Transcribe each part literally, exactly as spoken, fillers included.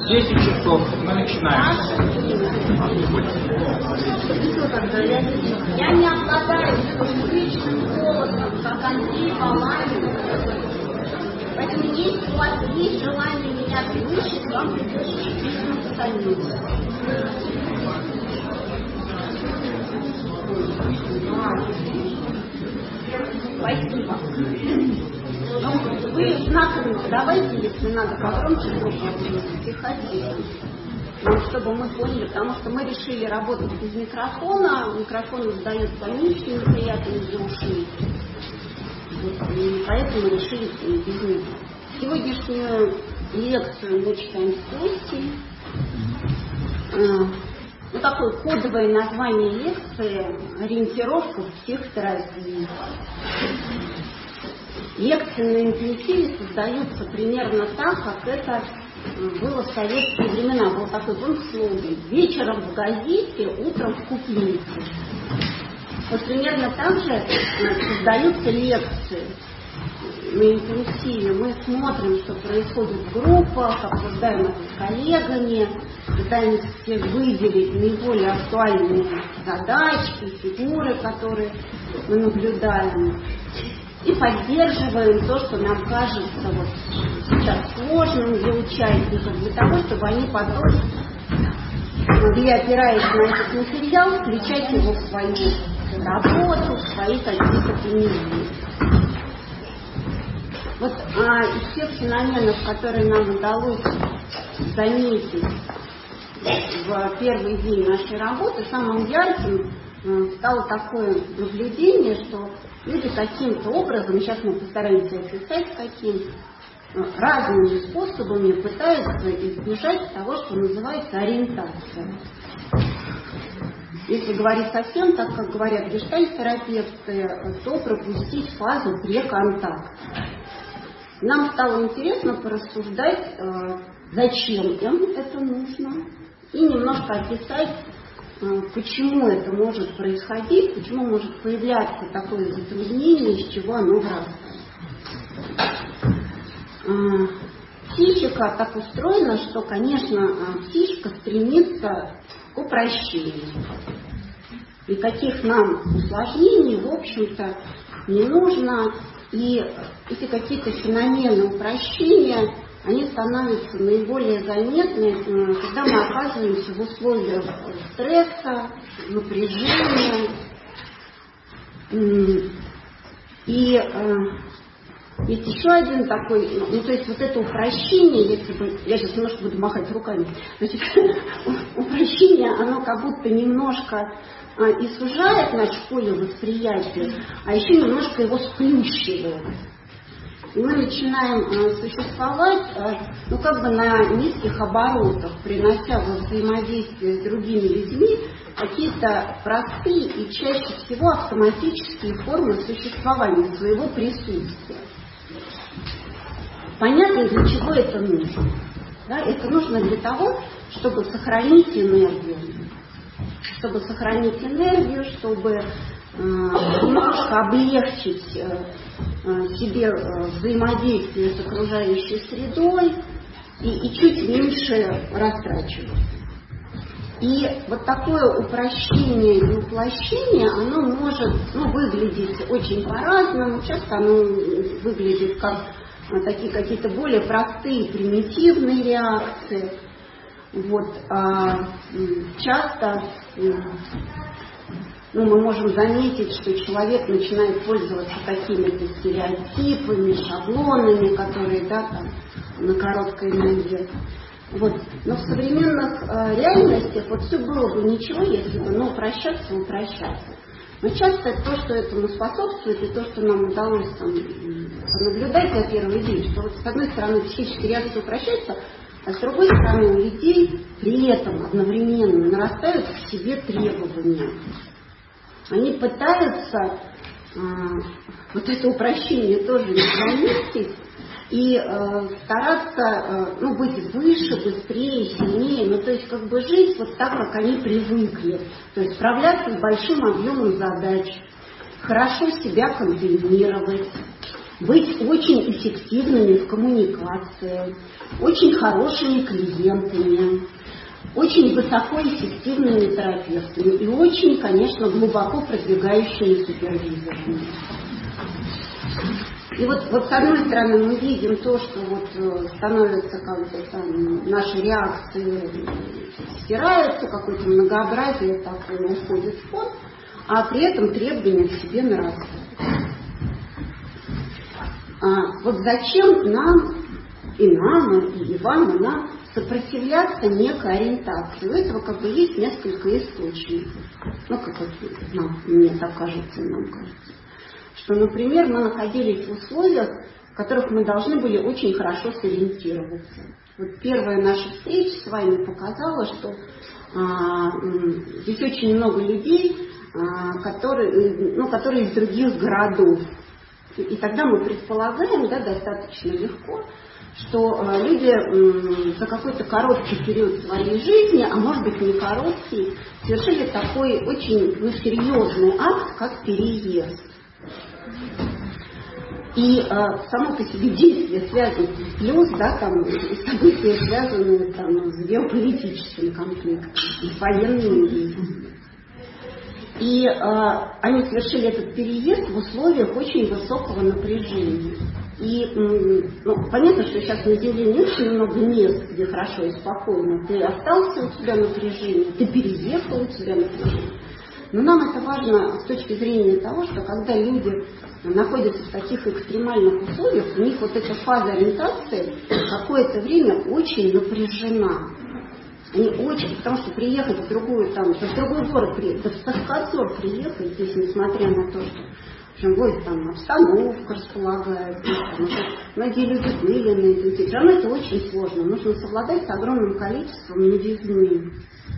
десять часов мы начинаем. Я не обладаю личным голосом, как Андрей Баланин. Поэтому если у вас есть желание меня превысить, вам придется чуть-чуть постояниться. Спасибо. Ну, вы знаково давайте, если надо погромче, чтобы приходили. Ну, чтобы мы поняли, потому что мы решили работать без микрофона. Микрофон издается низким, неприятным для ушей. Вот, и поэтому решили без него. Сегодняшнюю лекцию мы читаем с Костей. Ну, такое кодовое название лекции «Ориентировка в психотерапии». Лекции на интенсиве создаются примерно так, как это было в советские времена. Был такой слоган: вечером в газете, утром в куплете. Вот примерно так же создаются лекции на интенсиве. Мы смотрим, что происходит в группах, обсуждаем это с коллегами, пытаемся всех выделить наиболее актуальные задачки, фигуры, которые мы наблюдаем. И поддерживаем то, что нам кажется вот сейчас сложным для участников, для того, чтобы они потом могли, опираясь на этот материал, включать его в свою работу, в свои какие-то применения. Вот а, из всех феноменов, которые нам удалось заметить в первый день нашей работы, самым ярким стало такое наблюдение, что люди каким-то образом, сейчас мы постараемся описать, каким разными способами пытаются избежать того, что называется ориентация. Если говорить совсем так, как говорят гештальт-терапевты, то пропустить фазу преконтакта. Нам стало интересно порассуждать, зачем им это нужно, и немножко описать, почему это может происходить, почему может появляться такое затруднение, из чего оно вырастает. Психика так устроена, что, конечно, психика стремится к упрощению. Никаких нам усложнений, в общем-то, не нужно. И эти какие-то феномены упрощения, они становятся наиболее заметны, когда мы оказываемся в условиях стресса, напряжения. И э, есть еще один такой, ну то есть вот это упрощение, если бы, я сейчас немножко буду махать руками, значит, упрощение, оно как будто немножко э, и сужает наше поле восприятия, а еще немножко его сплющивает. И мы начинаем э, существовать, э, ну как бы на низких оборотах, принося во взаимодействие с другими людьми какие-то простые и чаще всего автоматические формы существования, своего присутствия. Понятно, для чего это нужно. Да? Это нужно для того, чтобы сохранить энергию. Чтобы сохранить энергию, чтобы э, немножко облегчить э, себе взаимодействие с окружающей средой и, и чуть меньше растрачивать. И вот такое упрощение и уплощение, оно может ну, выглядеть очень по-разному. Часто оно выглядит как такие какие-то более простые, примитивные реакции. Вот, а часто ну, мы можем заметить, что человек начинает пользоваться какими-то стереотипами, шаблонами, которые да, там, на короткой ноге. Вот. Но в современных э, реальностях вот все было бы ничего, если бы ну, упрощаться и упрощаться. Но часто то, что этому способствует, и то, что нам удалось там, наблюдать на первый день, что вот с одной стороны психическая реакция упрощается, а с другой стороны у людей при этом одновременно нарастают к себе требования. Они пытаются э, вот это упрощение тоже не заметить и э, стараться э, ну, быть выше, быстрее, сильнее, ну то есть как бы жить вот так, как они привыкли, то есть справляться с большим объемом задач, хорошо себя контролировать, быть очень эффективными в коммуникации, очень хорошими клиентами, очень высокоэффективными терапевтами и очень, конечно, глубоко продвигающими супервизорами. И вот, вот с одной стороны мы видим то, что вот становятся как-то там наши реакции стираются, какое-то многообразие такое уходит в фон, а при этом требования к себе нарастают. А вот зачем нам, и нам, и вам, и нам сопротивляться некой ориентации? У этого как бы есть несколько источников. Ну, как вот нам, мне так кажется, нам кажется. Что, например, мы находились в условиях, в которых мы должны были очень хорошо сориентироваться. Вот первая наша встреча с вами показала, что а, здесь очень много людей, а, которые, ну, которые из других городов. И тогда мы предполагаем, да, достаточно легко, что а, люди м, за какой-то короткий период своей жизни, а может быть не короткий, совершили такой очень ну, серьезный акт, как переезд. И э, само по себе действие связано с плюс, да, там, события, связанные там, с геополитическим конфликтом, с военными действиями. И э, они совершили этот переезд в условиях очень высокого напряжения. И ну, понятно, что сейчас на Земле не очень много мест, где хорошо и спокойно. Ты остался, у тебя напряжение, ты переехал, у тебя напряжение. Но нам это важно с точки зрения того, что когда люди находятся в таких экстремальных условиях, у них вот эта фаза ориентации какое-то время очень напряжена. Они очень, потому что приехать в другую, там, в другой город, да в Саскатор приехать, здесь, несмотря на то, что в общем, вот, там, обстановка располагает, там, многие люди были на этом, все равно это очень сложно. Нужно совладать с огромным количеством новизны.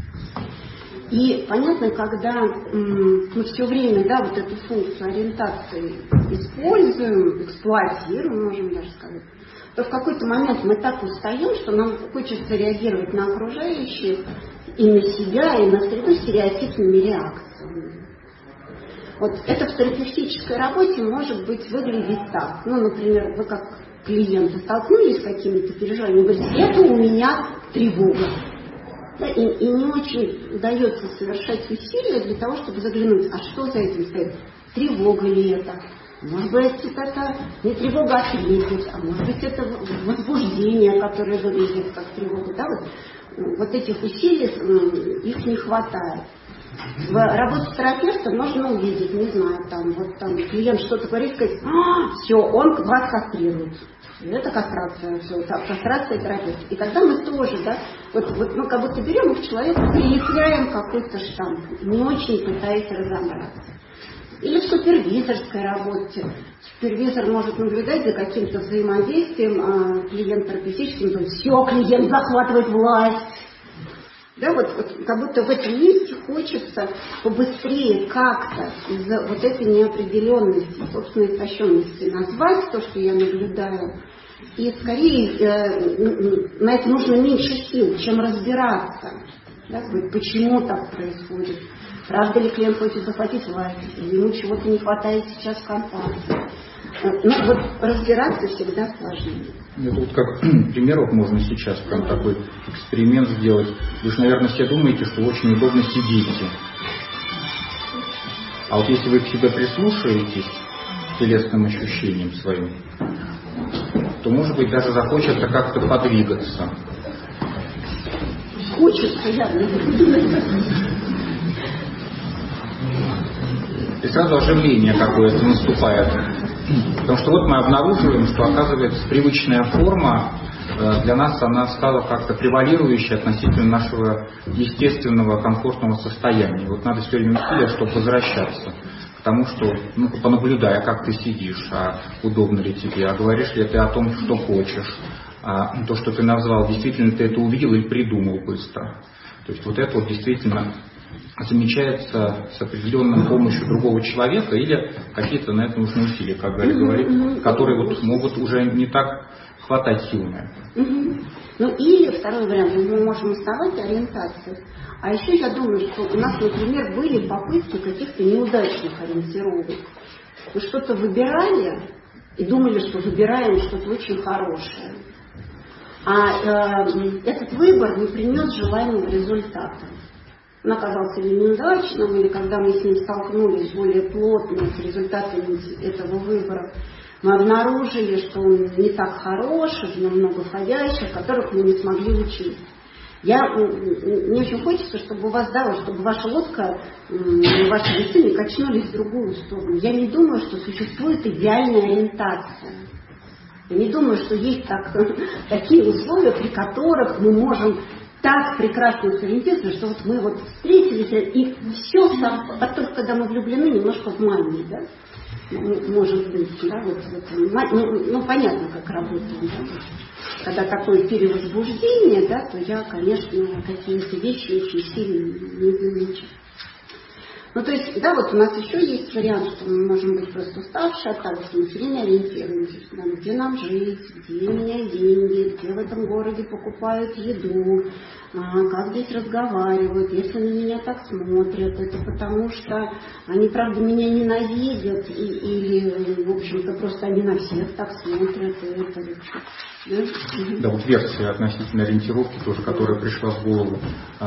И понятно, когда м, мы все время, да, вот эту функцию ориентации используем, эксплуатируем, можем даже сказать, то в какой-то момент мы так устаем, что нам хочется реагировать на окружающих и на себя, и на среду стереотипными реакциями. Вот это в терапевтической работе может быть выглядеть так. Ну, например, вы как клиенты столкнулись с какими-то переживаниями, говорите, это у меня тревога. Да, и, и не очень удается совершать усилия для того, чтобы заглянуть, а что за этим стоит? Тревога ли это? Может быть, это не тревога, а трепет, а может быть, это возбуждение, которое выглядит как тревога. Да? Вот, вот этих усилий их не хватает. В работе терапевта можно увидеть, не знаю, там, вот там клиент что-то говорит, сказать, а, все, он вас кастрирует. Это кастрация, все, кастрация терапевта. И тогда мы тоже, да, вот, вот мы как будто берем их человеку, прилепляем какой-то штамп, не очень пытаясь разобраться. Или в супервизорской работе. Супервизор может наблюдать за каким-то взаимодействием а, клиент-терапевтическим, то есть все, клиент захватывает власть. Да, вот, вот как будто в этом месте хочется побыстрее как-то из-за вот этой неопределенности, собственной истощенности назвать то, что я наблюдаю, и скорее э, на это нужно меньше сил, чем разбираться, да, почему так происходит, правда ли клиент хочет захватить власть, или ему чего-то не хватает сейчас в компании. Ну, вот разбираться всегда сложнее. Это вот как пример вот можно сейчас прям такой эксперимент сделать. Вы же, наверное, все думаете, что очень удобно сидеть. А вот если вы к себе прислушаетесь к телесным ощущениям своим, то, может быть, даже захочется как-то подвигаться. Хочется, явно. И сразу оживление какое-то наступает. Потому что вот мы обнаруживаем, что, оказывается, привычная форма для нас, она стала как-то превалирующей относительно нашего естественного комфортного состояния. Вот надо все время усилия, чтобы возвращаться к тому, что, ну, понаблюдая, как ты сидишь, а удобно ли тебе, а говоришь ли ты о том, что хочешь, а то, что ты назвал, действительно ты это увидел и придумал быстро. То есть вот это вот действительно замечается с определенной помощью другого человека или какие-то на это нужны усилия, как Галя говорит, которые вот могут уже не так хватать сил на это. Ну или второй вариант, мы можем оставать ориентацией. А еще я думаю, что у нас, например, были попытки каких-то неудачных ориентировок. Мы что-то выбирали, и думали, что выбираем что-то очень хорошее. А э, этот выбор не принес желаемого результата. Он оказался или неудачным, или когда мы с ним столкнулись более плотно с результатами этого выбора, мы обнаружили, что он не так хорош, в нем много входящих, которых мы не смогли учить. Я, мне очень хочется, чтобы у вас, да, чтобы ваша лодка, ваши весы не качнулись в другую сторону. Я не думаю, что существует идеальная ориентация. Я не думаю, что есть так, такие условия, при которых мы можем так прекрасно сориентироваться, что вот мы вот встретились, и все, а только когда мы влюблены, немножко в мании, да? Может быть, да, вот, вот ну, ну, понятно, как работает, да? Когда такое перевозбуждение, да, то я, конечно, какие-то вещи очень сильно не замечаю. Ну, то есть, да, вот у нас еще есть вариант, что мы можем быть просто уставшие от того, что мы все время ориентируемся, да, где нам жить, где у меня деньги, где в этом городе покупают еду, а, как здесь разговаривают, если на меня так смотрят, это потому что они, правда, меня ненавидят, и, или, в общем-то, просто они на всех так смотрят, и это вообще... Да? Да, вот версия относительно ориентировки тоже, которая пришла в голову.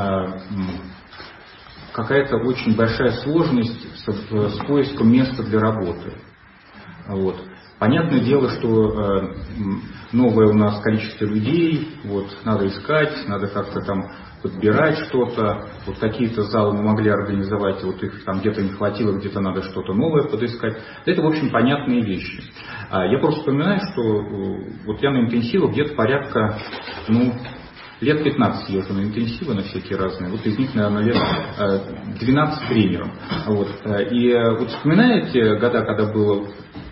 Какая-то очень большая сложность с, с поиском места для работы. Вот. Понятное дело, что э, новое у нас количество людей, вот, надо искать, надо как-то там подбирать что-то. Вот какие-то залы мы могли организовать, вот их там где-то не хватило, где-то надо что-то новое подыскать. Это, в общем, понятные вещи. А я просто вспоминаю, что э, вот я на интенсивах где-то порядка, ну, лет пятнадцать езжу на интенсивы, на всякие разные. Вот из них, наверное, лет двенадцать тренером. Вот. И вот вспоминаете года, когда было,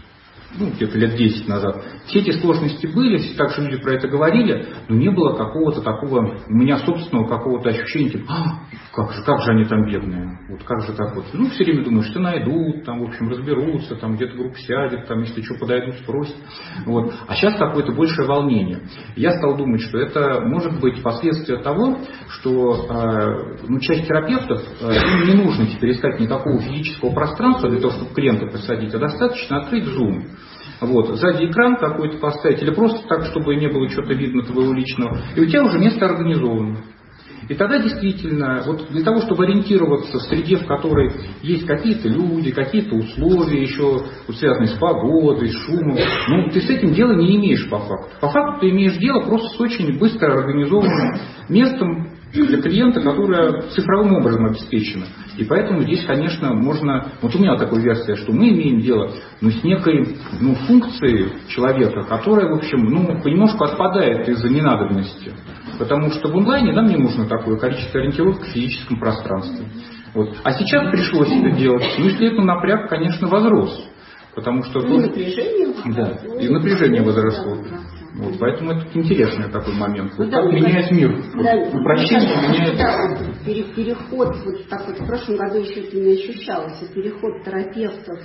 ну, где-то лет десять назад, все эти сложности были, так же люди про это говорили, но не было какого-то такого, у меня собственного какого-то ощущения, типа, а, как же, как же они там бедные, вот как же так вот. Ну, все время думаешь, что найдут, там, в общем, разберутся, там где-то группа сядет, там, если что, подойдут, спросят. Вот. А сейчас какое-то большее волнение. Я стал думать, что это может быть последствия того, что э, ну, часть терапевтов, э, им не нужно теперь искать никакого физического пространства для того, чтобы клиента посадить, а достаточно открыть Zoom. Вот, сзади экран какой-то поставить, или просто так, чтобы не было что-то видно твоего личного, и у тебя уже место организовано. И тогда действительно, вот для того, чтобы ориентироваться в среде, в которой есть какие-то люди, какие-то условия, еще вот, связанные с погодой, с шумом, ну, ты с этим дела не имеешь по факту. По факту ты имеешь дело просто с очень быстро организованным местом для клиента, которое цифровым образом обеспечено. И поэтому здесь, конечно, можно... Вот у меня такая версия, что мы имеем дело ну, с некой ну, функцией человека, которая, в общем, ну, понемножку отпадает из-за ненадобности. Потому что в онлайне нам не нужно такое количество ориентировок в физическом пространстве. Вот. А сейчас пришлось это делать. Ну, если это напряг, конечно, возрос. Потому что... И напряжение. Да, и напряжение возросло. Вот, поэтому это интересный такой момент. Вот ну, как да, меняет мир. Да, Упрощение да, меняет... Да, переход, вот так вот в прошлом году еще это не ощущалось, и переход терапевтов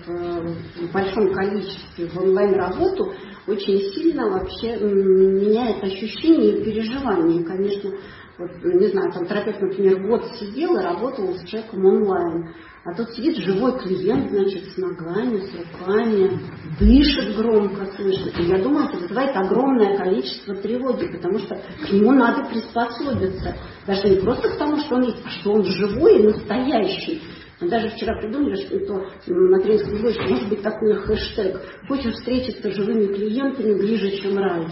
в большом количестве в онлайн-работу очень сильно вообще меняет ощущения и переживания. Конечно, вот, не знаю, там терапевт, например, год сидел и работал с человеком онлайн. А тут сидит живой клиент, значит, с ногами, с руками, дышит громко, слышно. И я думаю, это вызывает огромное количество тревоги, потому что к нему надо приспособиться. Даже не просто потому, что он есть, а что он живой и настоящий. Мы даже вчера придумали, что на тренинговом блоге может быть такой хэштег: «Хочешь встретиться с живыми клиентами ближе, чем рай».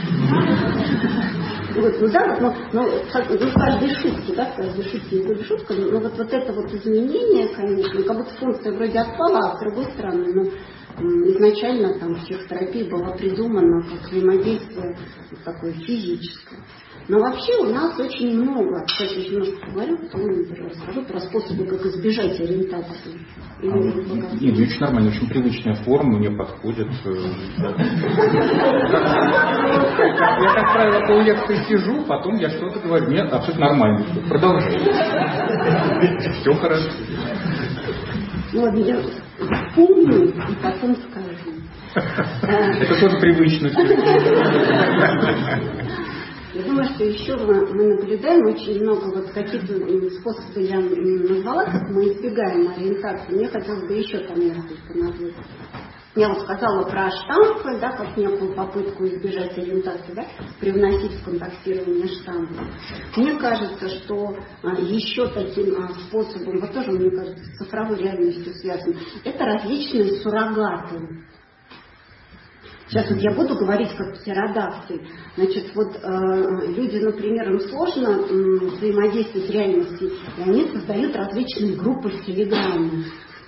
Вот, ну да, но, но ну, в каждой шутке, да, в каждой шутке есть шутка, но вот, вот это вот изменение, конечно, как будто функция вроде отпала, а с другой стороны, ну, изначально там психотерапия была придумана как взаимодействие вот такое физическое. Но вообще у нас очень много, кстати, еще немножко поговорю, потом я расскажу про способы, как избежать ориентации. А, нет, очень нормально, очень привычная форма, мне подходит. Я, как правило, по лекции сижу, потом я что-то говорю. Нет, абсолютно нормально. Продолжай. Все хорошо. Ну ладно, я помню и потом скажу. Это тоже привычно. Я думаю, что еще мы наблюдаем очень много, вот какие-то способы я назвала, как мы избегаем ориентации. Мне хотелось бы еще там несколько назвать. Я вот сказала про штампы, да, как некую попытку избежать ориентации, да, привносить в контактирование штампы. Мне кажется, что а, еще таким а, способом, вот тоже, мне кажется, с цифровой реальностью связано, это различные суррогаты. Сейчас вот я буду говорить как птеродактиль. Значит, вот э, люди, например, им сложно э, взаимодействовать с реальностью, и они создают различные группы в Телеграме.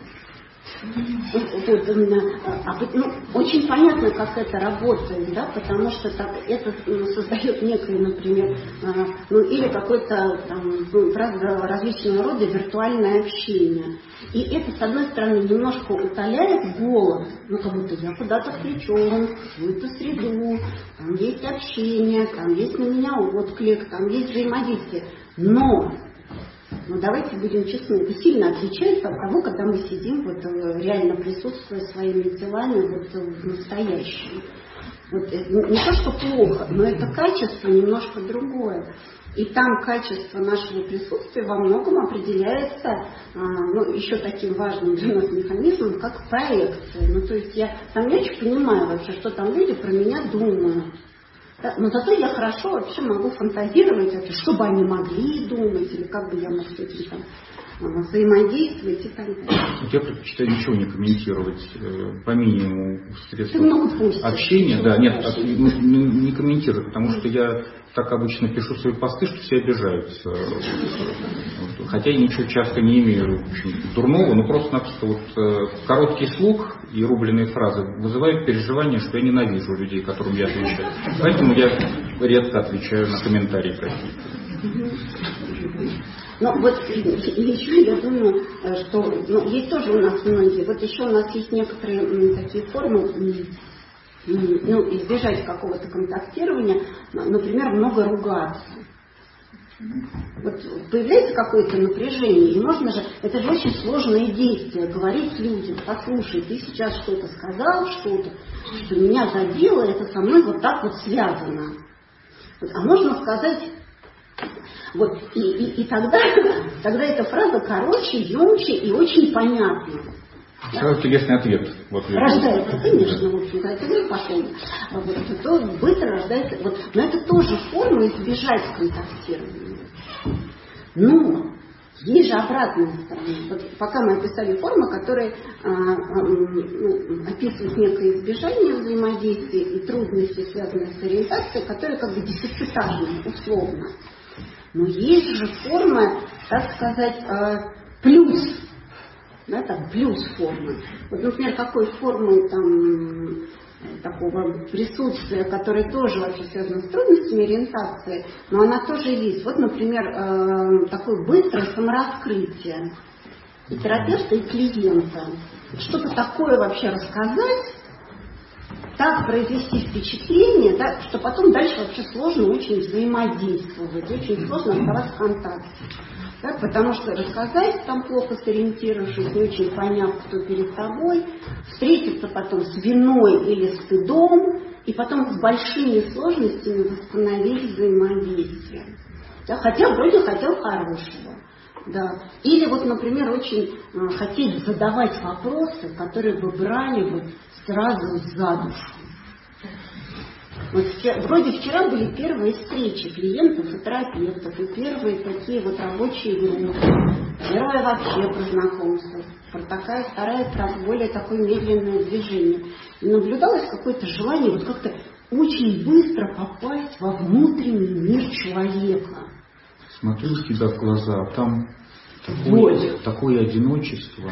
Вот, ну, очень понятно, как это работает, да, потому что так, это ну, создает некое, например, ну, или какое-то там, ну, различного рода виртуальное общение. И это, с одной стороны, немножко утоляет голод, ну, как будто я куда-то включен, в какую-то среду, там есть общение, там есть на меня отклик, там есть взаимодействие. Но Но давайте будем честны, это сильно отличается от того, когда мы сидим, вот, реально присутствуя своими телами вот, в настоящем. Вот, не то, что плохо, но это качество немножко другое. И там качество нашего присутствия во многом определяется ну, еще таким важным для нас механизмом, как проекция. Ну, то есть я там не очень понимаю вообще, что там люди про меня думают. Да, но зато я хорошо вообще могу фантазировать, это, что бы они могли думать, или как бы я мог с этим там взаимодействовать и так далее. Я предпочитаю ничего не комментировать, по минимуму средств общения. Да, нет, не, не комментировать, потому что я так обычно пишу свои посты, что все обижаются. Хотя я ничего часто не имею в общем, дурного, но просто-напросто вот короткий слух и рубленые фразы вызывают переживание, что я ненавижу людей, которым я отвечаю. Поэтому я редко отвечаю на комментарии какие-то. Ну вот еще я думаю, что ну, есть тоже у нас многие, вот еще у нас есть некоторые м, такие формы, м, ну, избежать какого-то контактирования, например, много ругаться. Вот появляется какое-то напряжение, и можно же, это же очень сложное действие, говорить людям, послушай, ты сейчас что-то сказал, что-то, что меня задело, это со мной вот так вот связано. Вот, а можно сказать, вот, и, и, и тогда, тогда эта фраза короче, емче и очень понятна. Сразу телесный ответ. Вот, рождается, конечно, в общем, когда это пошел, вот, то быстро рождается. Вот, но это тоже форма избежать контактирования. Но есть же обратная сторона. Вот, пока мы описали формы, которые а, а, ну, описывают некое избежание взаимодействия и трудности, связанные с ориентацией, которые как бы дефицитарные, условно. Но есть же форма, так сказать, плюс, да, там, плюс формы. Вот, например, какой формы там, такого присутствия, которое тоже вообще связано с трудностями ориентации, но она тоже есть. Вот, например, такое быстрое самораскрытие и терапевта, и клиента. Что-то такое вообще рассказать, так произвести впечатление, да, что потом дальше вообще сложно очень взаимодействовать, очень сложно оставаться в контакте. Да, потому что рассказать, там плохо сориентировавшись, не очень поняв, кто перед тобой, встретиться потом с виной или стыдом, и потом с большими сложностями восстановить взаимодействие. Да, хотя вроде хотел хорошего. Да. Или вот, например, очень э, хотеть задавать вопросы, которые бы брали вот сразу за душу. Вот вчера, вроде вчера были первые встречи клиентов и терапевтов, и первые такие вот рабочие группы. Первое вообще про знакомство, про такая, вторая, более такое медленное движение. И наблюдалось какое-то желание вот как-то очень быстро попасть во внутренний мир человека. Смотрю тебя в глаза, а там такое, такое одиночество.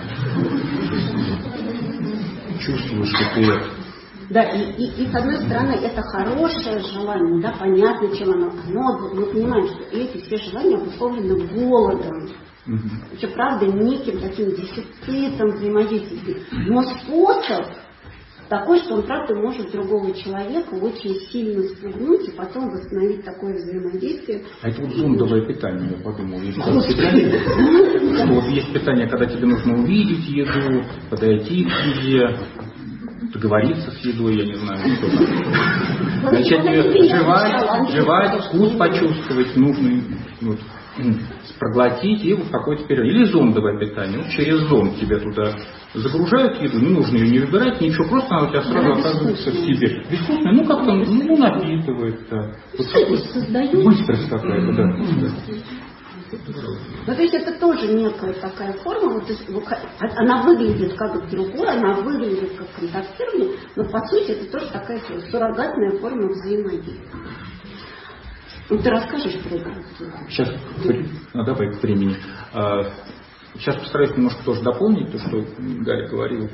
Чувствую, что ты... Да, и, и, и с одной стороны, это хорошее желание, да, понятно, чем оно. Но мы понимаем, что эти все желания обусловлены голодом. Mm-hmm. Что, правда, неким таким дефицитом взаимодействия. Но способ такой, что он, правда, может другого человека очень сильно спугнуть и потом восстановить такое взаимодействие. А это вот зондовое питание, я подумал. Есть питание, что вот есть питание, когда тебе нужно увидеть еду, подойти к еде. договориться с едой, я не знаю, что начать ее жевать, жевать, вкус почувствовать, нужный, вот, проглотить, и вот какой-то период. Или зондовое питание. Вот через зонд тебе туда загружают еду, не нужно ее не выбирать, ничего, просто она у тебя сразу оказывается в себе. Безвкусная, ну как-то, ну, напитывает, да. Вот такой, быстрость какая-то, да. Ну, то есть это тоже некая такая форма, вот, она выглядит как другое, она выглядит как контактирование, но по сути это тоже такая суррогатная форма взаимодействия. Ну, ты расскажешь про это? Сейчас, ну, давай к времени. Сейчас постараюсь немножко тоже дополнить то, что Галя говорила.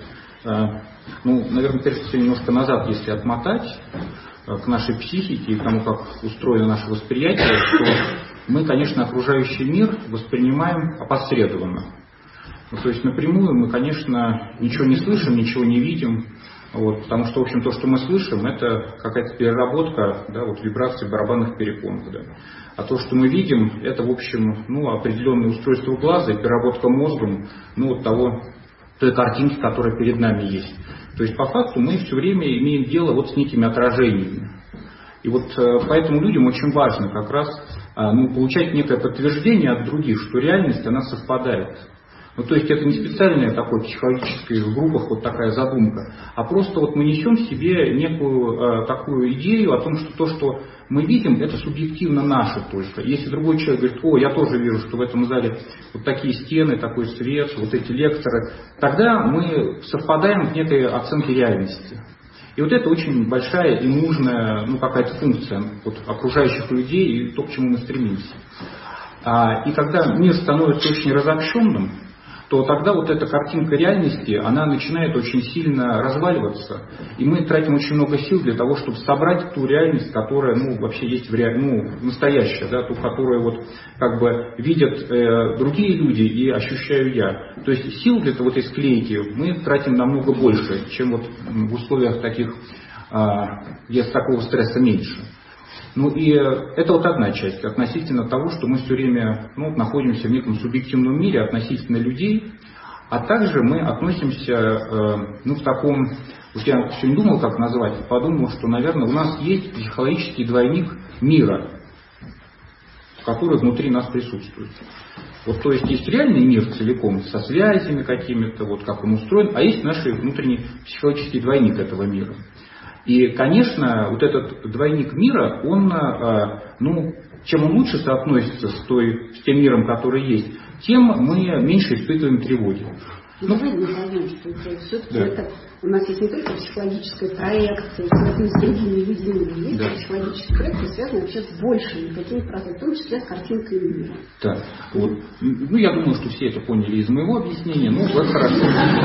Ну, наверное, прежде всего немножко назад, если отмотать к нашей психике и к тому, как устроено наше восприятие, что мы, конечно, окружающий мир воспринимаем опосредованно. Ну, то есть напрямую мы, конечно, ничего не слышим, ничего не видим, вот, потому что, в общем, то, что мы слышим, это какая-то переработка, да, вот, вибраций барабанных перепонок. Да. А то, что мы видим, это, в общем, ну, определенное устройство глаза и переработка мозгом, ну, вот того, той картинки, которая перед нами есть. То есть, по факту, мы все время имеем дело вот с некими отражениями. И вот поэтому людям очень важно как раз, ну, получать некое подтверждение от других, что реальность, она совпадает. Ну, то есть это не специальная такой психологическая в группах вот такая задумка, а просто вот мы несем в себе некую э, такую идею о том, что то, что мы видим, это субъективно наше только. Если другой человек говорит: о, я тоже вижу, что в этом зале вот такие стены, такой свет, вот эти лекторы, тогда мы совпадаем в некой оценке реальности. И вот это очень большая и нужная, ну, какая-то функция вот, окружающих людей и то, к чему мы стремимся. А, и когда мир становится очень разобщенным, то тогда вот эта картинка реальности, она начинает очень сильно разваливаться. И мы тратим очень много сил для того, чтобы собрать ту реальность, которая, ну, вообще есть в ре... ну, настоящая, да, ту, которую вот, как бы видят э, другие люди и ощущаю я. То есть сил для вот этой склейки мы тратим намного больше, чем вот в условиях таких, э, где такого стресса меньше. Ну и это вот одна часть относительно того, что мы все время, ну, находимся в неком субъективном мире относительно людей, а также мы относимся, э, ну, в таком, вот я все не думал, как назвать, подумал, что, наверное, у нас есть психологический двойник мира, который внутри нас присутствует. Вот, то есть есть реальный мир целиком, со связями какими-то, вот как он устроен, а есть наш внутренний психологический двойник этого мира. И, конечно, вот этот двойник мира, он, ну, чем он лучше соотносится с, той, с тем миром, который есть, тем мы меньше испытываем тревоги. Ну, давай не поймем, что это все-таки да. Это у нас есть не только психологическая проекция, связанная с другими людьми, есть да. Психологическая проекция, связанная вообще с большими какими-то процессами, в том числе с картинкой мира. Да. Вот. Ну, я думаю, что все это поняли из моего объяснения, но это хорошо.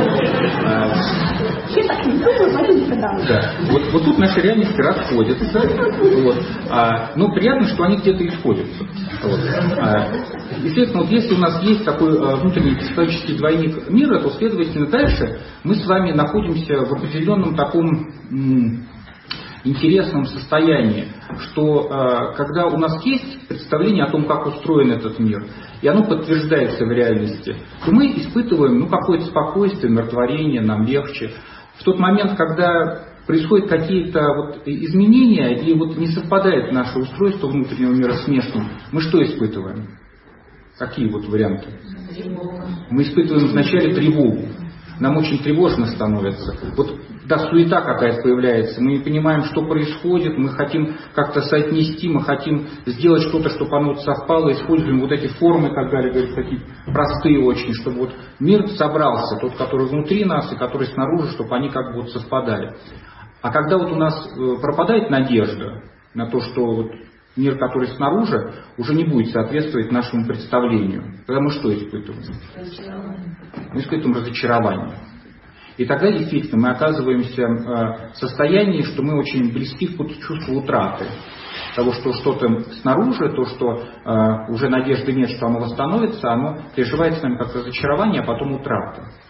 Я так не думаю, поэтому когда. Да. Вот, вот тут наши реальности расходятся. Вот. А, но приятно, что они где-то исходятся. Вот. А, естественно, вот если у нас есть такой а, внутренний психологический двойник мира, то, следовательно, дальше мы с вами находимся в определенном таком м, интересном состоянии, что а, когда у нас есть представление о том, как устроен этот мир, и оно подтверждается в реальности, то мы испытываем, ну, какое-то спокойствие, умиротворение, нам легче. В тот момент, когда происходят какие-то вот изменения, и вот не совпадает наше устройство внутреннего мира с внешним, мы что испытываем? Какие вот варианты? Мы испытываем вначале тревогу. Нам очень тревожно становится. Вот, да, суета какая-то появляется. Мы не понимаем, что происходит. Мы хотим как-то соотнести, мы хотим сделать что-то, чтобы оно совпало. Используем вот эти формы, как Галя говорит, такие простые очень, чтобы вот мир собрался, тот, который внутри нас и который снаружи, чтобы они как бы вот совпадали. А когда вот у нас пропадает надежда на то, что вот мир, который снаружи, уже не будет соответствовать нашему представлению, тогда мы что испытываем? Мы испытываем разочарование. И тогда действительно мы оказываемся в состоянии, что мы очень близки к чувству утраты. Того, что что-то снаружи, то, что э, уже надежды нет, что оно восстановится, оно переживает с нами как разочарование, а потом утрата.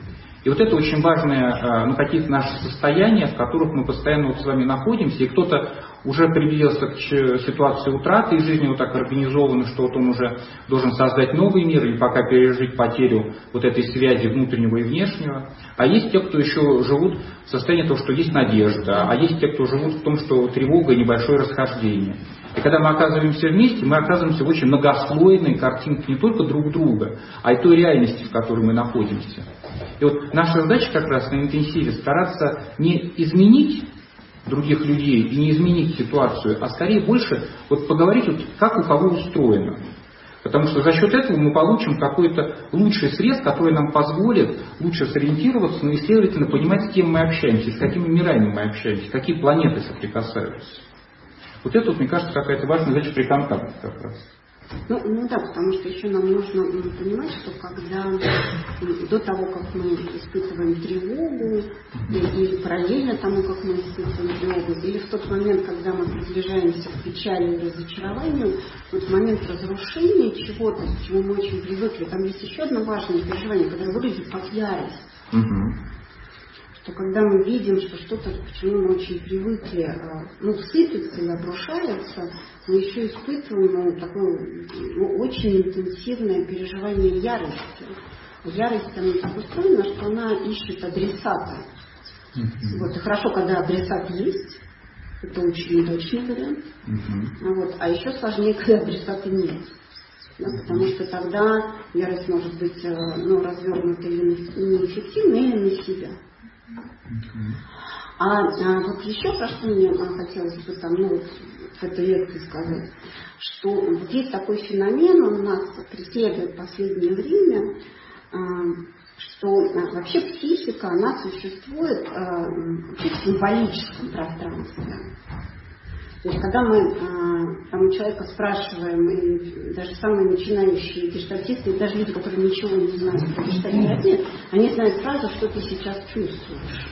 И вот это очень важное, ну, какие-то наши состояния, в которых мы постоянно вот с вами находимся, и кто-то уже приблизился к ситуации утраты, и жизнь его так организована, что вот он уже должен создать новый мир или пока пережить потерю вот этой связи внутреннего и внешнего. А есть те, кто еще живут в состоянии того, что есть надежда, а есть те, кто живут в том, что тревога и небольшое расхождение. И когда мы оказываемся вместе, мы оказываемся в очень многослойной картинке не только друг друга, а и той реальности, в которой мы находимся. И вот наша задача как раз на интенсиве стараться не изменить других людей и не изменить ситуацию, а скорее больше вот поговорить, вот, как у кого устроено. Потому что за счет этого мы получим какой-то лучший срез, который нам позволит лучше сориентироваться, ну и, следовательно, понимать, с кем мы общаемся, с какими мирами мы общаемся, какие планеты соприкасаются. Вот это, вот, мне кажется, какая-то важная задача при контакте как раз. Ну, ну да, потому что еще нам нужно понимать, что когда до того, как мы испытываем тревогу, или параллельно тому, как мы испытываем тревогу, или в тот момент, когда мы приближаемся к печали и разочарованию, вот момент разрушения чего-то, к чему мы очень привыкли, там есть еще одно важное переживание, которое выглядит как ярость. Угу. Что когда мы видим, что что-то, к чему мы очень привыкли, ну, сыпется и обрушается, мы еще испытываем ну, такое ну, очень интенсивное переживание ярости. Ярость, она так устроена, что она ищет адресата. Mm-hmm. Вот, и хорошо, когда адресат есть, это очень точный вариант. Mm-hmm. Вот, а еще сложнее, когда адресата нет. Да, потому что тогда ярость может быть ну, развернута или неэффективна, или на себя. А, а вот еще про что мне хотелось бы там, ну, в этой лекции сказать, что вот есть такой феномен, он нас преследует в последнее время, а, что а, вообще психика, она существует а, в символическом пространстве. То есть, когда мы а, там, у человека спрашиваем, и даже самые начинающие гештальтисты, даже люди, которые ничего не знают про гештальт-терапию, они знают сразу, что ты сейчас чувствуешь.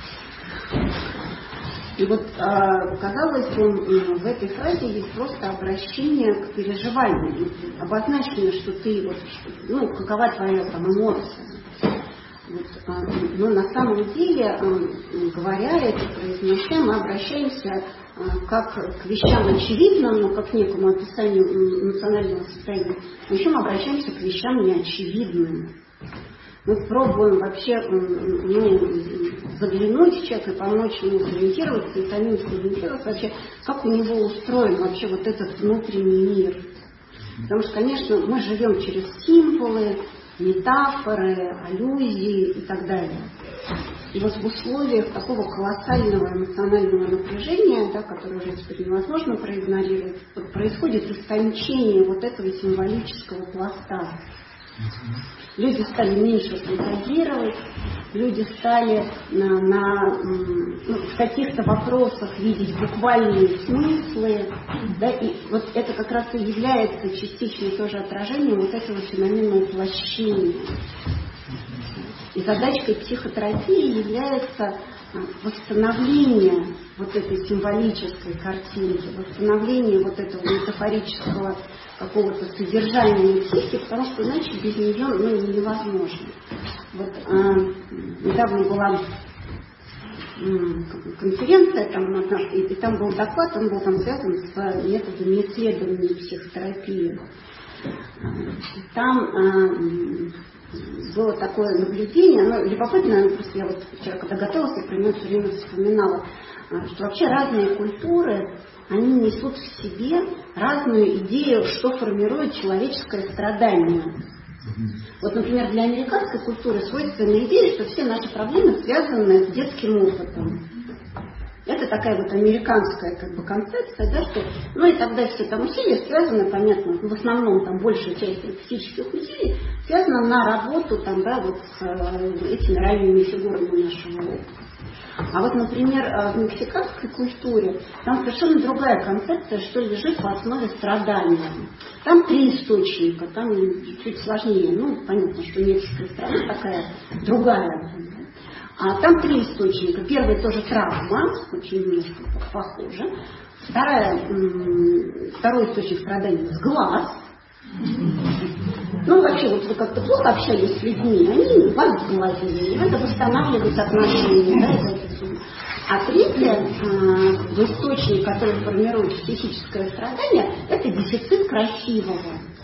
И вот, а, казалось бы, в этой фразе есть просто обращение к переживанию. Обозначено, что ты, вот, ну, какова твоя там эмоция. Вот, а, но на самом деле, а, говоря это, произнося, мы обращаемся а, как к вещам очевидным, но как к некому описанию эмоционального состояния. Но еще мы обращаемся к вещам неочевидным. Мы пробуем вообще ну, заглянуть в человека и помочь ему сориентироваться и самим сориентироваться вообще, как у него устроен вообще вот этот внутренний мир. Потому что, конечно, мы живем через символы, метафоры, аллюзии и так далее. И вот в условиях такого колоссального эмоционального напряжения, да, которое уже теперь невозможно проигнорировать, вот происходит истончение вот этого символического пласта. Люди стали меньше фантазировать, люди стали на, на, ну, в каких-то вопросах видеть буквальные смыслы, да, и вот это как раз и является частично тоже отражением вот этого феномена уплощения. И задачкой психотерапии является восстановление вот этой символической картинки, восстановление вот этого метафорического какого-то содержания психики, потому что иначе без нее ну, невозможно. Вот, а, недавно была конференция, там, и, и там был доклад, он был там связан с методами исследования психотерапии. Там а, было такое наблюдение, оно любопытно, просто я вот вчера, когда готовилась, я про него все время вспоминала, что вообще разные культуры, они несут в себе разную идею, что формирует человеческое страдание. Вот, например, для американской культуры свойственна идея, что все наши проблемы связаны с детским опытом. Это такая вот американская как бы концепция, да, что, ну и тогда все там усилия связаны, понятно, в основном там большая часть психических усилий связана на работу там, да, вот с этими ранними фигурами нашего опыта. А вот, например, в мексиканской культуре там совершенно другая концепция, что лежит в основе страдания. Там три источника, там чуть сложнее. Ну, понятно, что мексиканская страна такая другая. А там три источника. Первый тоже травма, очень немножко похоже. Вторая, второй источник страдания – глаз. ну вообще вот вы как-то плохо общались с людьми, они вас сглазили, надо восстанавливать отношения, да, это. А третье, э, источник, который формирует психическое страдание, это дефицит красивого.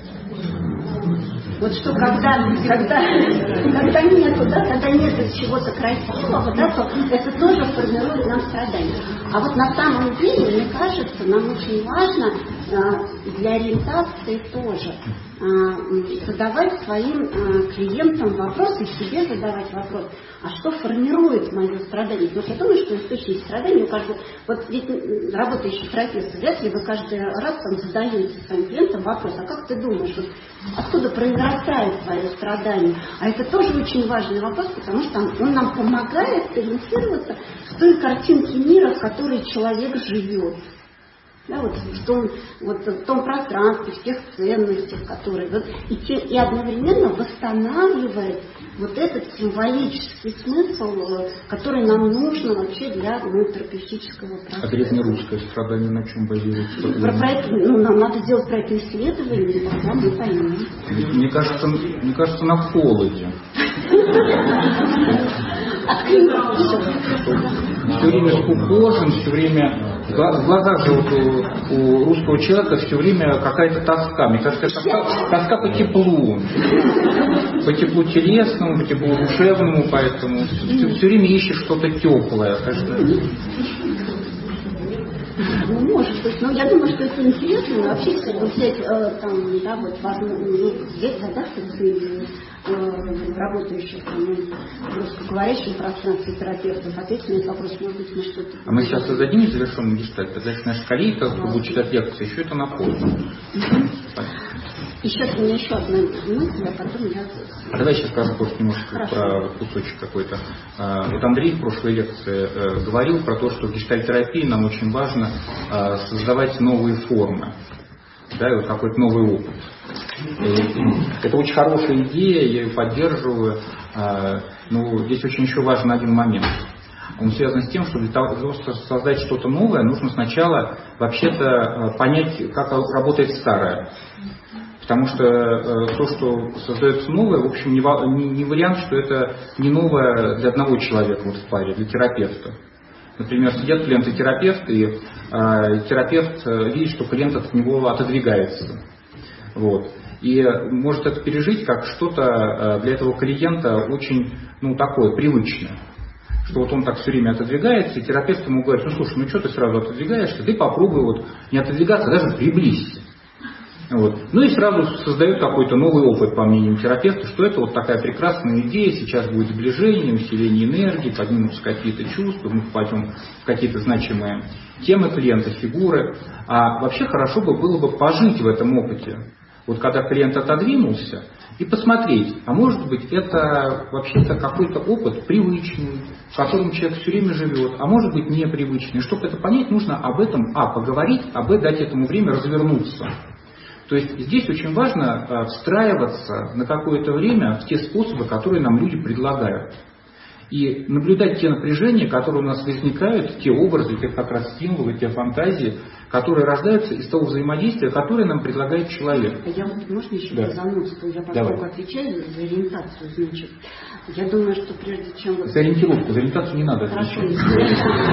Вот что когда, когда, когда нету, да, когда нет чего-то красивого, да, то это тоже формирует нам страдания. А вот на самом деле, мне кажется, нам очень важно э, для ориентации тоже э, задавать своим э, клиентам вопрос и себе задавать вопрос, а что формирует мое страдание? Потому что я думаю, что источник страдания у каждого, вот ведь работающий терапевт, вряд ли вы каждый раз там задаете своим клиентам вопрос, а как ты думаешь, вот, откуда произрастает твое страдание? А это тоже очень важный вопрос, потому что он нам помогает ориентироваться в той картинке мира, в которой человек живет. Да, вот, в, том, вот, в том пространстве, в тех ценностях, которые... Вот, и, те, и одновременно восстанавливает вот этот символический смысл, который нам нужно вообще для ну, терапевтического процесса. А древнерусское страдание на чем базируется? Про проект, ну, нам надо сделать проект исследования, и тогда мы поймем. Мне кажется, мне кажется, на холоде. Все время скукожен, все время... В глазах же вот у, у русского человека все время какая-то тоска. Мне кажется, тоска, тоска по теплу. По теплу телесному, по теплу душевному, поэтому ты все время ищешь что-то теплое. Кажется. Ну, может быть, но я думаю, что это интересно. Вообще, если взять, э, там, да, вот, ну, взять задачу э, работающих там, в русскоговорящем пространстве терапевтов, ответить на этот вопрос, может быть, мы что-то... А мы сейчас создадим незавершенный гештальт, значит, наша коллега, кто будет читать лекции, еще это напомним. И сейчас у меня еще одна мысль, а потом я... А давай я сейчас скажу просто немножко Хорошо. Про кусочек какой-то. Вот Андрей в прошлой лекции говорил про то, что в гештальт-терапии нам очень важно создавать новые формы, да, и вот какой-то новый опыт. И это очень хорошая идея, я ее поддерживаю, но здесь очень еще важен один момент. Он связан с тем, что для того, чтобы создать что-то новое, нужно сначала вообще-то понять, как работает старое. Потому что э, то, что создается новое, в общем, не, не, не вариант, что это не новое для одного человека вот в паре, для терапевта. Например, сидят клиент и терапевт, и э, терапевт видит, что клиент от него отодвигается. Вот. И может это пережить как что-то э, для этого клиента очень, ну, такое, привычное. Что вот он так все время отодвигается, и терапевт ему говорит, ну, слушай, ну, что ты сразу отодвигаешься, ты попробуй вот не отодвигаться, а даже приблизься. Вот. Ну и сразу создает какой-то новый опыт, по мнению терапевта, что это вот такая прекрасная идея, сейчас будет сближение, усиление энергии, поднимутся какие-то чувства, мы попадем в какие-то значимые темы клиента, фигуры. А вообще хорошо бы было бы пожить в этом опыте. Вот когда клиент отодвинулся, и посмотреть, а может быть это вообще-то какой-то опыт привычный, в котором человек все время живет, а может быть непривычный. Чтобы это понять, нужно об этом, а, поговорить, а, б, дать этому время развернуться. То есть здесь очень важно встраиваться на какое-то время в те способы, которые нам люди предлагают. И наблюдать те напряжения, которые у нас возникают, те образы, те как раз стимулы, те фантазии, которые рождаются из того взаимодействия, которое нам предлагает человек. Я вот, можно еще да. заноску? Я поскольку отвечаю за ориентацию, значит. Я думаю, что прежде чем... Вот... За ориентировку, за ориентацию не надо Хорошо, отвечать.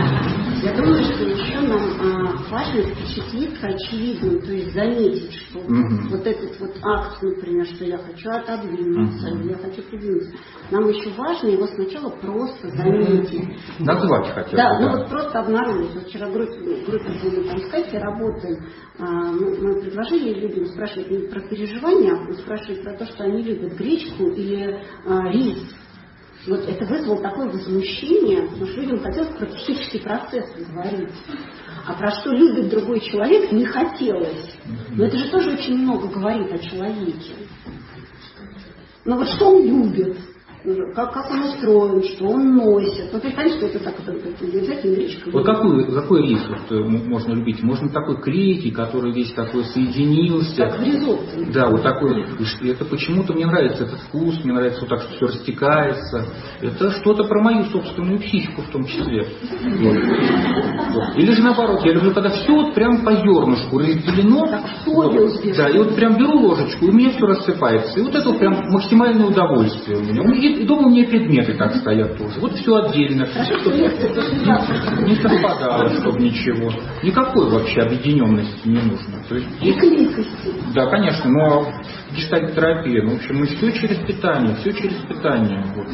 Я думаю, что еще нам а, важно впечатлиться очевидным, то есть заметить, что угу. вот этот вот акт, например, что я хочу отодвинуться, угу. или я хочу придвинуться, нам еще важно его сначала просто заметить. Назвать хотя бы. Да, да, ну вот просто обнаружить. Вот вчера группа, группа мы там в скайпе работаем, а, мы, мы предложили людям спрашивать не про переживания, а спрашивать про то, что они любят гречку или а, рис. Вот это вызвало такое возмущение, потому что людям хотелось про психический процесс говорить. А про что любит другой человек, не хотелось. Но это же тоже очень много говорит о человеке. Но вот что он любит? как, как он устроен, что он носит. Вот представляете, что это так, вот, обязательно речка. Вот какой, какой рис вот, можно любить? Можно такой клейкий, который весь такой соединился. Как в ризотто. Да, вот такой. И это почему-то мне нравится этот вкус, мне нравится вот так, что все растекается. Это что-то про мою собственную психику в том числе. Вот. Вот. Или же наоборот, я люблю, когда все вот прям по зернышку разделено. Так, вот, да, и вот прям беру ложечку, и у меня все рассыпается. И вот это вот прям максимальное удовольствие у меня. И, и дома у меня предметы так стоят тоже. Вот все отдельно. Чтобы не совпадало, чтобы ничего. Никакой вообще объединенности не нужно. То есть, есть... Да, конечно, но гештальт-терапия, ну, в общем, мы все через питание, все через питание. Вот.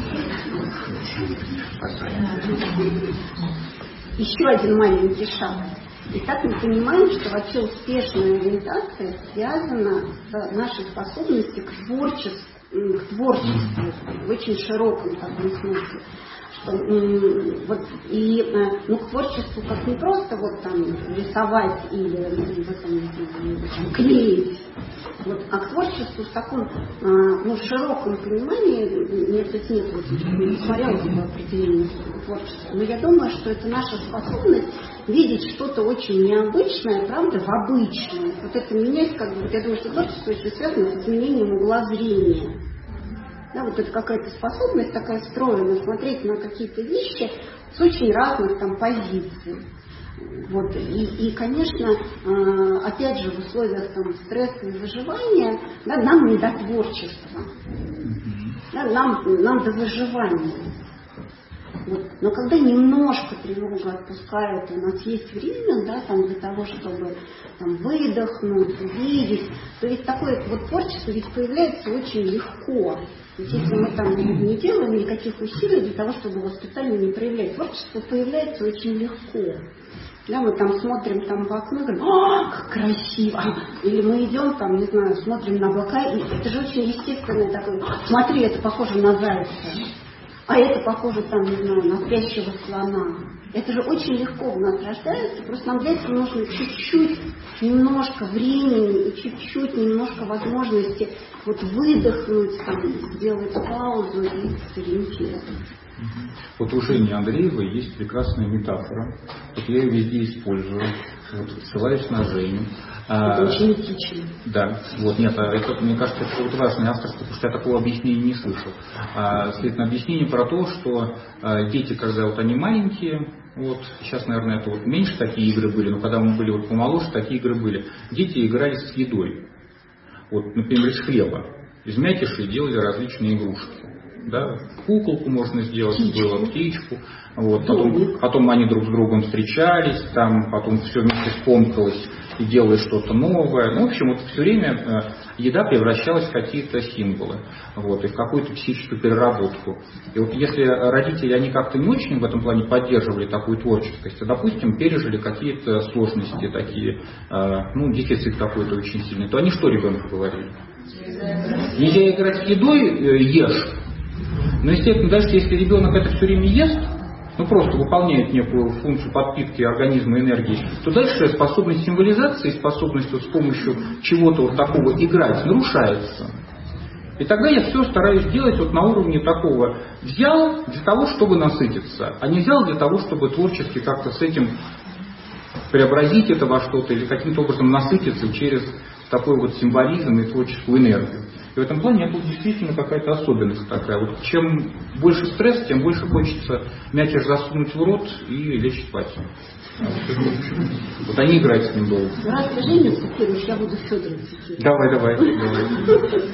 Еще один маленький шаг. Итак, мы понимаем, что вообще успешная ориентация связана с нашей способностью к творчеству, к творчеству в очень широком таком смысле. Что, вот, и ну, к творчеству как не просто вот там рисовать или в этом, там, клеить, вот, а к творчеству в таком ну, широком понимании, мне, кстати, нет, вот, не смотрела такое определение творчества, но я думаю, что это наша способность видеть что-то очень необычное, правда, в обычном. Вот это менять, как бы, вот я думаю, что творчество очень связано с изменением угла зрения. Да, вот это какая-то способность такая встроена, смотреть на какие-то вещи с очень разных там позиций. Вот. И, и, конечно, опять же, в условиях там, стресса и выживания, да, нам не до творчества, да, нам, нам до выживания. Вот. Но когда немножко тревога отпускает, у нас есть время, да, там, для того, чтобы там, выдохнуть, увидеть, то ведь такое вот творчество ведь появляется очень легко. Ведь если мы там не делаем никаких усилий для того, чтобы его специально не проявлять, творчество появляется очень легко. Да, мы там смотрим там в окно и говорим, о, как красиво. Или мы идем там, не знаю, смотрим на облака, и это же очень естественное такое, смотри, это похоже на зайца. А это похоже, там, не знаю, на спящего слона. Это же очень легко у нас рождается, просто нам для этого нужно чуть-чуть, немножко времени и чуть-чуть, немножко возможности вот выдохнуть, там, сделать паузу и сориентироваться. Вот у Жени Андреевой есть прекрасная метафора. Вот я ее везде использую. Вот, ссылаюсь на Женю. Это а, очень этично. Да, вот нет, это, мне кажется, это вот важное авторство, потому что я такого объяснения не слышал. А, следовательно, объяснение про то, что а, дети, когда вот они маленькие, вот сейчас, наверное, это вот меньше такие игры были, но когда мы были вот помоложе, такие игры были. Дети играли с едой. Вот, например, из хлеба. Из мякишей делали различные игрушки. Да? Куколку можно сделать, было птичку. Вот, потом, потом они друг с другом встречались, там, потом все вместе скомкалось и делали что-то новое. Ну, в общем, вот все время э, еда превращалась в какие-то символы, вот, и в какую-то психическую переработку. И вот если родители, они как-то не очень в этом плане поддерживали такую творческость, а, допустим, пережили какие-то сложности такие, э, ну, дефицит какой-то очень сильный, то они что ребенку говорили? Нельзя играть с едой, э, ешь. Но, естественно, дальше, если ребенок это все время ест, ну просто выполняет некую функцию подпитки организма энергии, то дальше способность символизации, способность вот с помощью чего-то вот такого играть нарушается. И тогда я все стараюсь делать вот на уровне такого: взял для того, чтобы насытиться, а не взял для того, чтобы творчески как-то с этим преобразить это во что-то или каким-то образом насытиться через такой вот символизм и творческую энергию. И в этом плане это действительно какая-то особенность такая. Вот чем больше стресс, тем больше хочется мякиш засунуть в рот и лечь спать. Вот они играть с ним долго. Ну, раз ты Женю цитируешь, я буду Федора цитировать. Давай, давай, давай.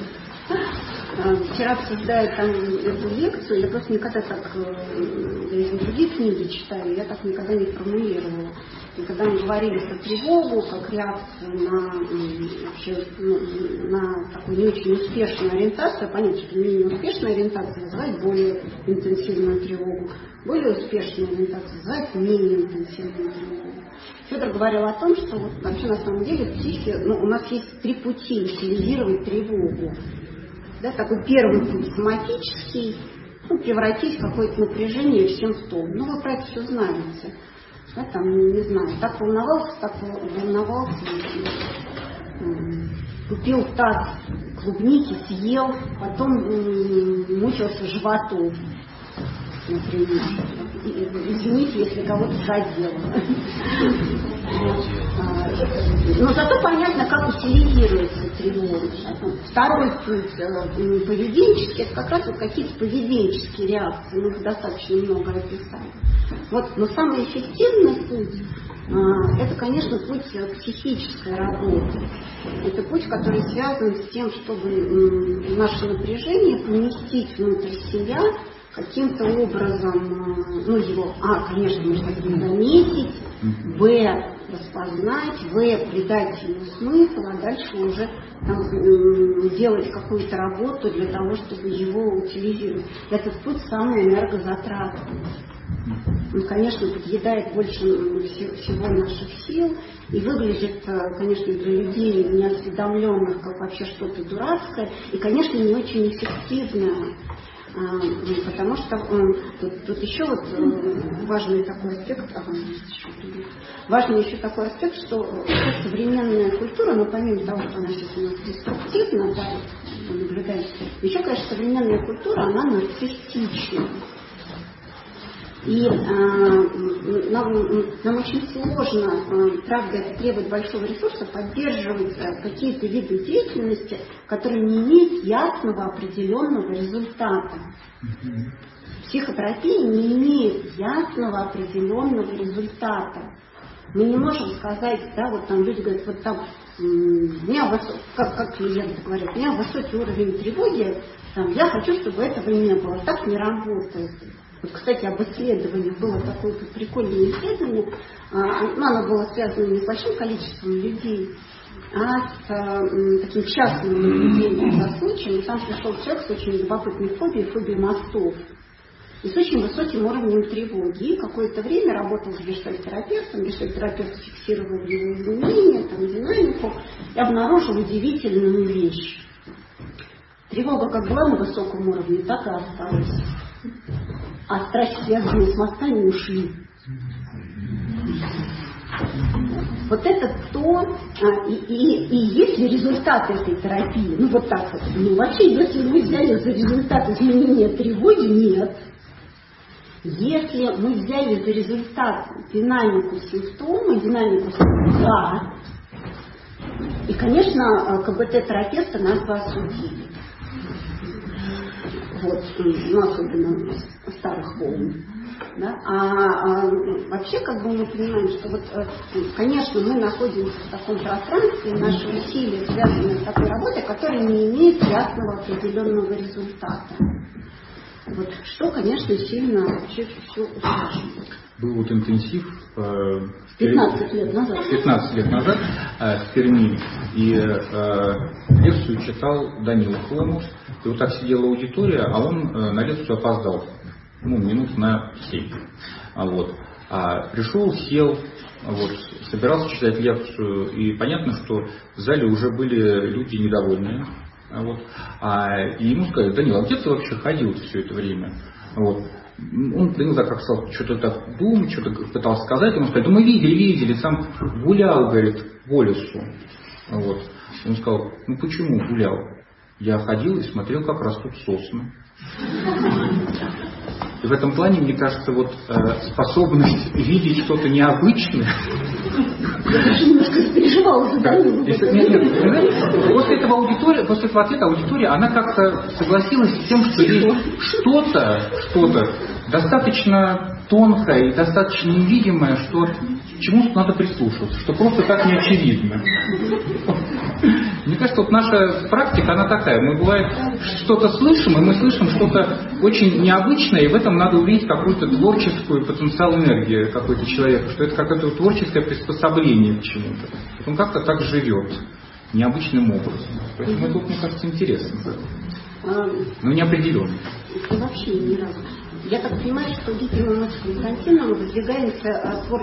Вчера, обсуждая там эту лекцию, я просто никогда так, я из других книги читаю, я так никогда не формулировала. И когда мы говорили про тревогу, как реакцию на, вообще, ну, на такую не очень успешную ориентацию, понятно, что менее успешная ориентация вызывает более интенсивную тревогу, более успешная ориентация вызывает менее интенсивную тревогу. Федор говорил о том, что вот, вообще на самом деле в психике, ну, у нас есть три пути утилизировать тревогу. Да, такой первый путь соматический, ну, превратить в какое-то напряжение всем в том. Ну, вы про это все знаете. Да, там, не знаю, так волновался, так волновался. купил таз клубники, съел, потом м- мучился животом, например. Извините, если кого-то задело. Но зато понятно, как утилизируется тревога. Второй путь поведенческий, это как раз вот какие-то поведенческие реакции. Мы их достаточно много описали. Вот, но самый эффективный путь – это, конечно, путь психической работы. Это путь, который связан с тем, чтобы наше напряжение поместить внутрь себя, каким-то образом, ну, его, а, конечно, мы хотим заметить, б, распознать, в, придать ему смысл, а дальше уже там, делать какую-то работу для того, чтобы его утилизировать. Этот путь самый энергозатратный. Он, конечно, подъедает больше всего наших сил и выглядит, конечно, для людей неосведомленных, как вообще что-то дурацкое, и, конечно, не очень эффективное. Потому что тут, тут еще вот важный такой аспект, ага, еще важный еще такой аспект, что современная культура, ну помимо того, что она сейчас у нас деструктивна, да, наблюдаем, еще, конечно, современная культура, она нарциссична. И э, нам, нам очень сложно, э, правда, это требует большого ресурса, поддерживать э, какие-то виды деятельности, которые не имеют ясного определенного результата. Психотерапия не имеет ясного определенного результата. Мы не можем сказать, да, вот там люди говорят, вот там, у меня высокий, как, как клиенты говорят, у меня высокий уровень тревоги, там, я хочу, чтобы этого не было. Так не работает. Вот, кстати, об исследовании было такое прикольное исследование, но оно было связано не с большим количеством людей, а с а, таким частным наблюдением за случаем. Там пришел человек с очень любопытной фобией, фобией мостов, и с очень высоким уровнем тревоги. И какое-то время работал с гештальт-терапевтом, гештальт-терапевт фиксировал его изменения, там, динамику, и обнаружил удивительную вещь. Тревога как была на высоком уровне, так и осталась. А страхи, связанные с мостами, ушли. Вот это то, а, и, и, и если результат этой терапии, ну вот так вот, ну вообще, если мы взяли за результат изменения тревоги, нет. Если мы взяли за результат динамику симптома, динамику симптома, да. И, конечно, КБТ-терапевты нас бы осудили. Вот, ну, особенно старых волн. Да? А, а вообще, как бы мы понимаем, что вот, конечно, мы находимся в таком пространстве, наши усилия связаны с такой работой, которая не имеет ясного определенного результата. Вот, что, конечно, сильно вообще все усложняет. Был вот интенсив э, пятнадцать лет назад. пятнадцать лет назад э, в Перми, и э, лекцию читал Данил Хломов, и вот так сидела аудитория, а он э, на лекцию опоздал, ну, минут на семь. А вот. А пришел, сел, вот, собирался читать лекцию, и понятно, что в зале уже были люди недовольные. А вот, а, и ему сказали: Данил, а где ты вообще ходил все это время? Вот. Он, Данил, так как стал что-то так думать, что-то пытался сказать, ему сказали: да мы видели, видели, сам гулял, говорит, по лесу. Вот. Он сказал: ну почему гулял? Я ходил и смотрел, как растут сосны. И в этом плане, мне кажется, вот э, способность видеть что-то необычное. Я даже немножко переживала за Данилу. Нет, нет, после этого аудитория, после этого ответа аудитория, она как-то согласилась с тем, что есть что-то, что-то достаточно тонкое и достаточно невидимое, что к чему надо прислушиваться, что просто так не очевидно. Мне кажется, вот наша практика, она такая. Мы, бывает, что-то слышим, и мы слышим что-то очень необычное, и в этом надо увидеть какую-то творческую потенциал энергии какой-то человека, что это какое-то творческое приспособление к чему-то. Он как-то так живет, необычным образом. Поэтому это, мне кажется, интересно. Но неопределенно. Это вообще ни разу. Я так понимаю, что Виктором Константиновым выдвигаемся твор...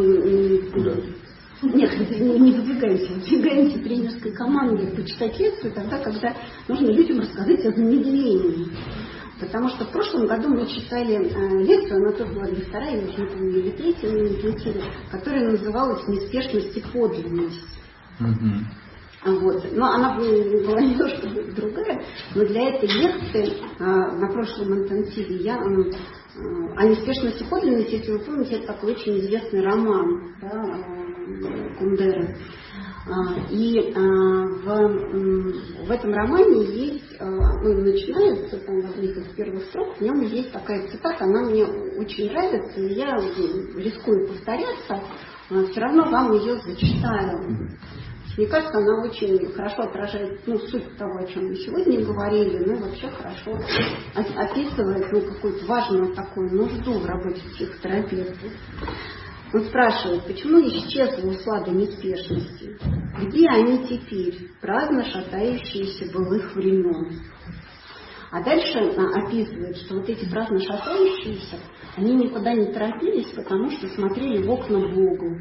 Нет, не выдвигаемся, выдвигаемся тренерской командой почитать лекцию тогда, когда нужно людям рассказать о замедлении. Потому что в прошлом году мы читали э, лекцию, она тоже была для вторая, я уже не помню, или третья, или третья, которая называлась «Неспешность и подлинность». Mm-hmm. Вот. Но она была немножко другая, но для этой лекции на прошлом интенсиве я о неспешности подлинности, если вы помните, это такой очень известный роман, да, Кундеры. И в, в этом романе есть, он начинается там, в одних из первых строк, в нем есть такая цитата, она мне очень нравится, и я рискую повторяться, все равно вам ее зачитаю. Мне кажется, она очень хорошо отражает ну, суть того, о чем мы сегодня говорили, ну вообще хорошо описывает ну, какую-то важную такую нужду в работе психотерапевта. Он спрашивает, почему исчезла услада неспешности? Где они теперь, праздно шатающиеся былых времен? А дальше описывает, что вот эти праздно шатающиеся, они никуда не торопились, потому что смотрели в окна Богу.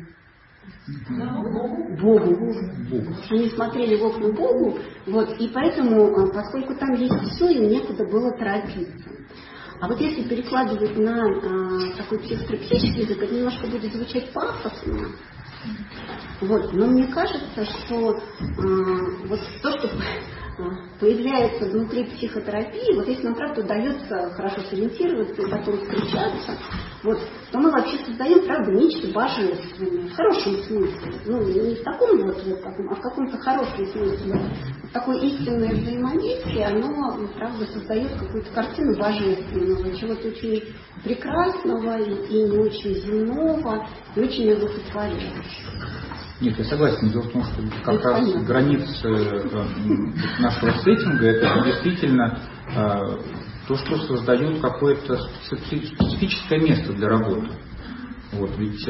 Богу. Богу. Они смотрели в окна Богу, вот, и поэтому, поскольку там есть все, им некуда было торопиться. А вот если перекладывать на а, такой психотерапевтический язык, это немножко будет звучать пафосно. Вот, но мне кажется, что а, вот то, что появляется внутри психотерапии, вот если нам правда удается хорошо сориентироваться и потом встречаться, вот, то мы вообще создаем, правда, нечто божественное, в хорошем смысле. Ну, не в таком вот, вот а в каком-то хорошем смысле. Такое истинное взаимодействие, оно, правда, создает какую-то картину божественного, чего-то очень прекрасного и, и не очень земного, и очень одухотворяющего. Нет, я согласен. Дело в том, что как раз границы нашего сеттинга это действительно то, что создает какое-то специфическое место для работы. Вот, ведь,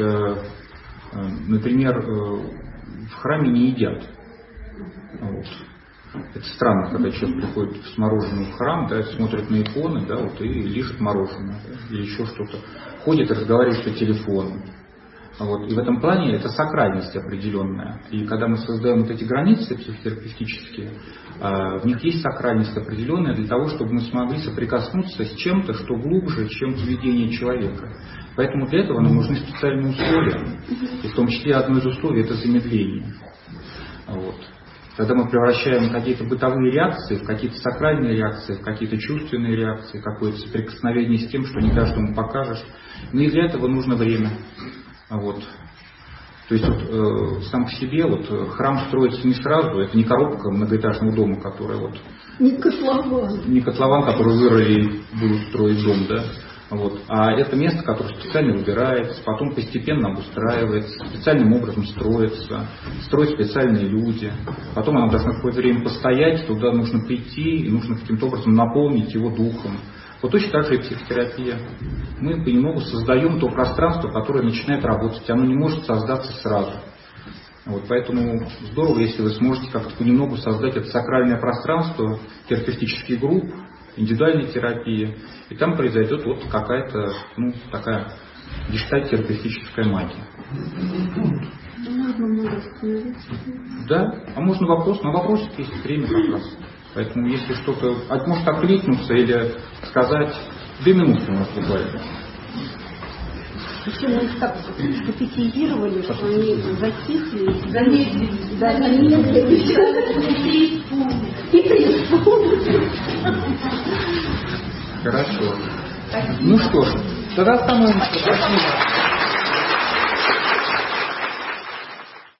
например, в храме не едят. Вот. Это странно, когда человек приходит с мороженым в храм, да, смотрит на иконы, да, вот, и лижет мороженое, да, или еще что-то. Ходит и разговаривает по телефону. Вот. И в этом плане это сакральность определенная. И когда мы создаем вот эти границы психотерапевтические, в них есть сакральность определенная для того, чтобы мы смогли соприкоснуться с чем-то, что глубже, чем поведение человека. Поэтому для этого нам нужны специальные условия. И в том числе одно из условий – это замедление. Вот. Когда мы превращаем какие-то бытовые реакции в какие-то сакральные реакции, в какие-то чувственные реакции, какое-то соприкосновение с тем, что не каждому покажешь. Но и для этого нужно время. Вот. То есть вот, э, сам по себе вот, храм строится не сразу, это не коробка многоэтажного дома, которая вот... Не котлован. Не котлован, который вырыли и будут строить дом, да? Вот. А это место, которое специально выбирается, потом постепенно обустраивается, специальным образом строится, строят специальные люди. Потом оно должно какое-то время постоять, туда нужно прийти, и нужно каким-то образом наполнить его духом. Вот точно так же и психотерапия. Мы понемногу создаем то пространство, которое начинает работать. Оно не может создаться сразу. Вот, поэтому здорово, если вы сможете как-то понемногу создать это сакральное пространство терапевтических групп, индивидуальной терапии. И там произойдет вот какая-то, ну, такая гештальт-терапевтическая магия. Да, а можно вопрос, на вопросик есть время как раз. Поэтому если что-то может откликнуться или сказать, две минуты у нас буквально. Еще мы их так капитизировали, что они затихли, замедлились, да, замедлились, и преисполнились. Хорошо. Ну что ж, тогда остановимся.